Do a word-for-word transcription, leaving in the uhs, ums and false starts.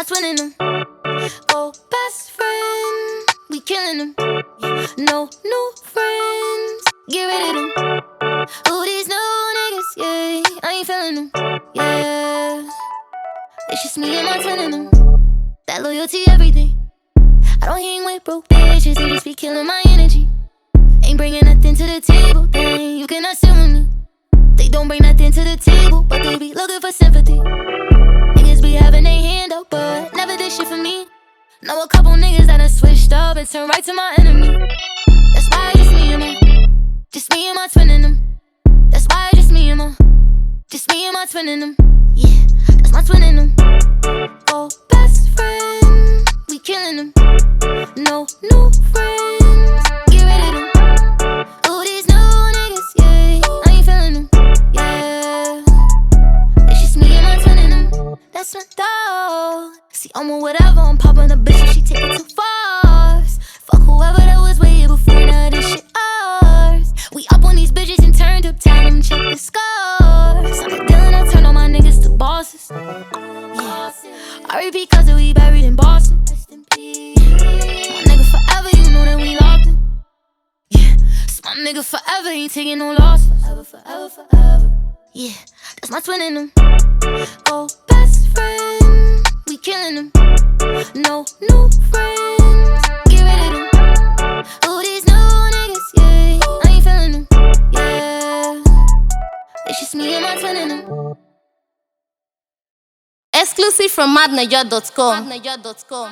twinning them. Oh, best friend, we killing them. No new friends, get rid of them. Who these new niggas, yeah, I ain't feeling them, yeah. It's just me and my twinning them. That loyalty, everything. I don't hang with broke bitches, they just be killing my energy. Ain't bringing nothing to the table, then you cannot sit with me. They don't bring nothing to the table, but they be looking for sympathy. Niggas be having their hand up, but never did shit for me. Know a couple niggas that done switched up and turned right to my enemy. That's why it's just me and my, just me and my twinning them. That's why it's just me and my, just me and my twinning them. Yeah, that's my twinning them. Oh, best friend, we killing them. No new friends, get rid of them. Oh, these new niggas, yeah, I ain't feeling them, yeah. It's just me and my twinning them. That's my dog. See, I'm a whatever, I'm popping a bitch and she take it too far. Fuck whoever that was way before, now this shit ours. We up on these bitches and turned up, tell them check the scars. I'm a dealing, I turn all my niggas to bosses. Yeah, I repeat cause we buried in Boston. My nigga forever, you know that we locked in. Yeah, so my nigga forever ain't taking no loss. Forever, forever, forever. Yeah, that's my twin in them. Oh, best friend, we killing them. No new friends, get rid of them. Oh, these new niggas, yeah, I ain't feeling them, yeah. It's just me and my twin in them. Exclusive from madnaja dot com.